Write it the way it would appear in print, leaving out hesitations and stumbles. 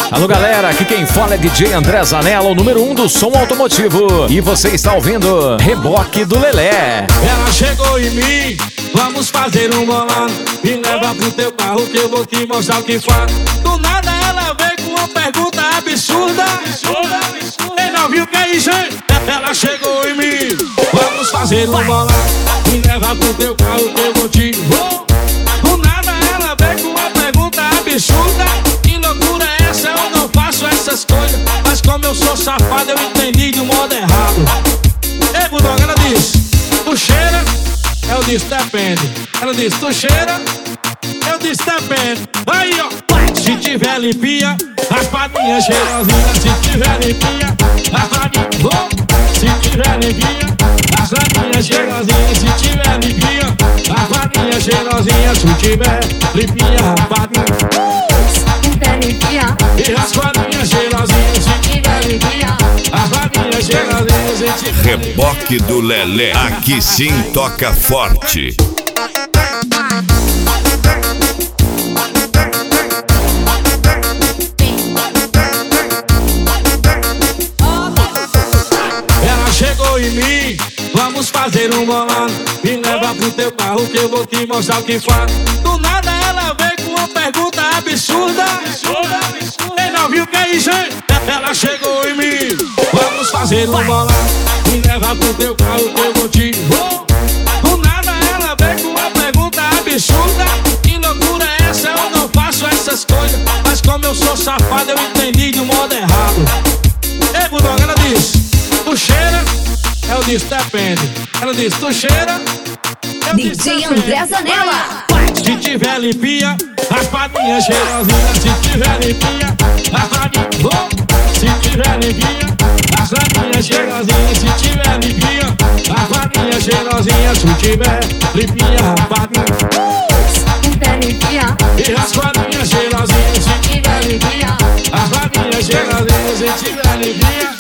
Alô galera, aqui quem fala é DJ André Zanella, o número 1 do som automotivo. E você está ouvindo Reboque do Lelé. Ela chegou em mim, vamos fazer um bolão. Me leva pro teu carro que eu vou te mostrar o que faz. Do nada ela veio com uma pergunta absurda. Quem não viu que é isso, hein? Ela chegou em mim, vamos fazer um bolão. Me leva pro teu carro que eu vou te mostrar. Do nada ela veio com uma pergunta absurda. Que loucura é essa? Eu não faço essas coisas. Mas como eu sou safado, eu entendi de um modo errado. Ei, Bulldog, ela disse: tu cheira? Eu disse: depende. Ela disse: tu cheira? Eu disse: depende. Aí, ó. Se tiver limpinha, raspadinha cheirosinha. Se tiver limpinha, raspadinha. Se tiver limpinha, raspadinha cheirosinha. Se tiver limpinha, raspadinha cheirosinha. Se tiver limpinha, raspadinha. E raspadinha cheirosinha. Se tiver limpinha, raspadinha cheirosinha. Se tiver limpinha. Reboque do Lelé, aqui sim toca forte. Ela chegou em mim, vamos fazer um bolão. Me leva pro teu carro que eu vou te mostrar o que faz. Do nada ela veio com uma pergunta absurda. Quem não viu que é isso, hein? Ela chegou em mim, vamos fazer um bolão. Me leva pro teu carro que eu vou te mostrar. Do nada ela veio com uma pergunta absurda. Que loucura é essa? Eu não faço essas coisas. Mas como eu sou safado, eu entendi de um modo errado. Ei, Bulldog, ela disse: tu cheira? Eu disse: depende. Ela disse: tu cheira? Eu disse: DJ André Zanella. se tiver limpinha, raspadinha cheirosinha. Se tiver limpinha, raspadinha. Se tiver limpinha, raspadinha cheirosinha. Se tiver limpinha, raspadinha cheirosinha. Se tiver limpinha, raspadinha. E raspadinha cheirosinha. Se tiver limpinha, raspadinha cheirosinha. Se tiver limpinha.